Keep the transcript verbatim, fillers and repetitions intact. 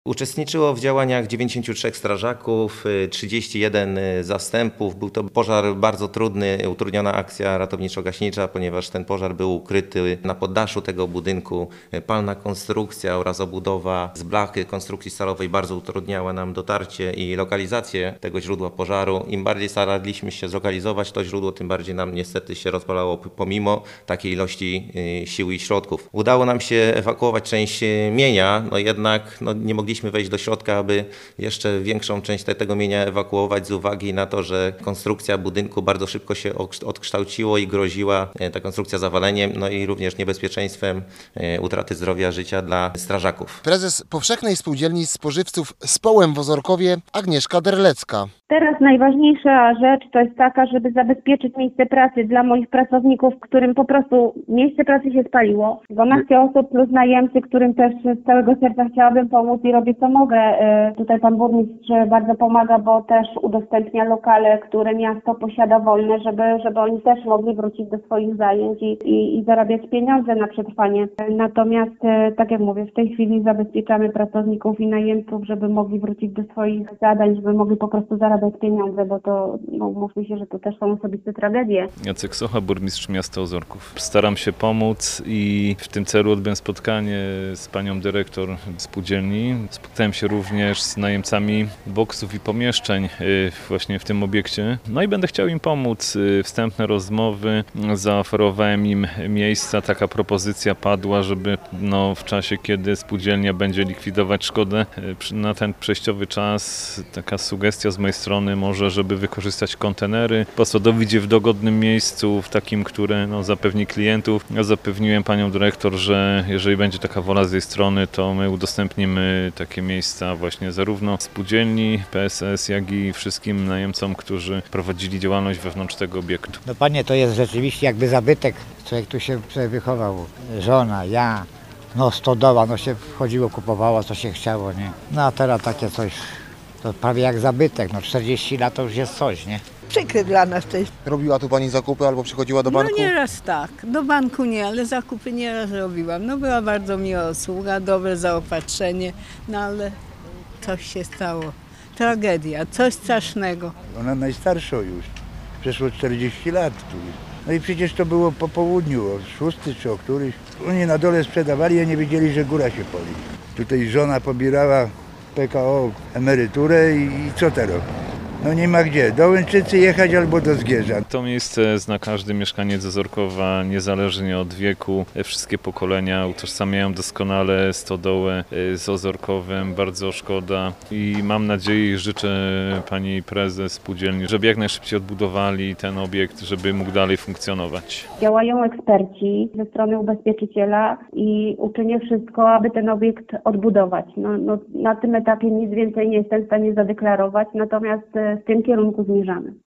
Uczestniczyło w działaniach dziewięćdziesięciu trzech strażaków, trzydziestu jeden zastępów. Był to pożar bardzo trudny, utrudniona akcja ratowniczo-gaśnicza, ponieważ ten pożar był ukryty na poddaszu tego budynku. Palna konstrukcja oraz obudowa z blachy konstrukcji stalowej bardzo utrudniała nam dotarcie i lokalizację tego źródła pożaru. Im bardziej staraliśmy się zlokalizować to źródło, tym bardziej nam niestety się rozpalało pomimo takiej ilości sił i środków. Udało nam się ewakuować część mienia, no jednak no, nie mogliśmy wejść do środka, aby jeszcze większą część tego mienia ewakuować z uwagi na to, że konstrukcja budynku bardzo szybko się odkształciło i groziła ta konstrukcja zawaleniem, no i również niebezpieczeństwem utraty zdrowia, życia dla strażaków. Prezes Powszechnej Spółdzielni Spożywców Społem w Ozorkowie Agnieszka Derlecka. Teraz najważniejsza rzecz to jest taka, żeby zabezpieczyć miejsce pracy dla moich pracowników, którym po prostu miejsce pracy się spaliło. dwanaście osób plus najemcy, którym też z całego serca chciałabym pomóc i robię co mogę. Tutaj pan burmistrz bardzo pomaga, bo też udostępnia lokale, które miasto posiada wolne, żeby, żeby oni też mogli wrócić do swoich zajęć i, i, i zarabiać pieniądze na przetrwanie. Natomiast, tak jak mówię, w tej chwili zabezpieczamy pracowników i najemców, żeby mogli wrócić do swoich zadań, żeby mogli po prostu zarabiać pieniądze, bo to, no mówmy się, że to też są osobiste tragedie. Jacek Socha, burmistrz miasta Ozorków. Staram się pomóc i w tym celu odbyłem spotkanie z panią dyrektor spółdzielni. Spotkałem się również z najemcami boksów i pomieszczeń właśnie w tym obiekcie. No i będę chciał im pomóc. Wstępne rozmowy, zaoferowałem im miejsca. Taka propozycja padła, żeby no, w czasie, kiedy spółdzielnia będzie likwidować szkodę na ten przejściowy czas, taka sugestia z mojej strony może, żeby wykorzystać kontenery, posadowić je w dogodnym miejscu, w takim, które no, zapewni klientów. Ja zapewniłem panią dyrektor, że jeżeli będzie taka wola z jej strony, to my udostępnimy takie miejsca właśnie zarówno spółdzielni, P S S, jak i wszystkim najemcom, którzy prowadzili działalność wewnątrz tego obiektu. No panie, to jest rzeczywiście jakby zabytek. Człowiek tu się wychował. Żona, ja, no stodoła, no się wchodziło, kupowało, co się chciało, nie? No a teraz takie coś, to prawie jak zabytek, no czterdzieści lat to już jest coś, nie? Przykre dla nas to jest. Robiła tu pani zakupy albo przychodziła do banku? No nieraz tak, do banku nie, ale zakupy nieraz robiłam. No była bardzo miła obsługa, dobre zaopatrzenie, no ale coś się stało. Tragedia, coś strasznego. Ona najstarsza już, przeszło czterdzieści lat tu. No i przecież to było po południu, o szóstej czy o któryś. Oni na dole sprzedawali, a nie wiedzieli, że góra się pali. Tutaj żona pobierała P K O emeryturę i, i co teraz? No nie ma gdzie, do Łęczycy jechać albo do Zgierza. To miejsce zna każdy mieszkaniec Ozorkowa, niezależnie od wieku. Wszystkie pokolenia utożsamiają doskonale stodołę z Ozorkowem, bardzo szkoda i mam nadzieję i życzę pani prezes spółdzielni, żeby jak najszybciej odbudowali ten obiekt, żeby mógł dalej funkcjonować. Działają eksperci ze strony ubezpieczyciela i uczynię wszystko, aby ten obiekt odbudować. No, no, na tym etapie nic więcej nie jestem w stanie zadeklarować, natomiast w tym kierunku zmierzamy.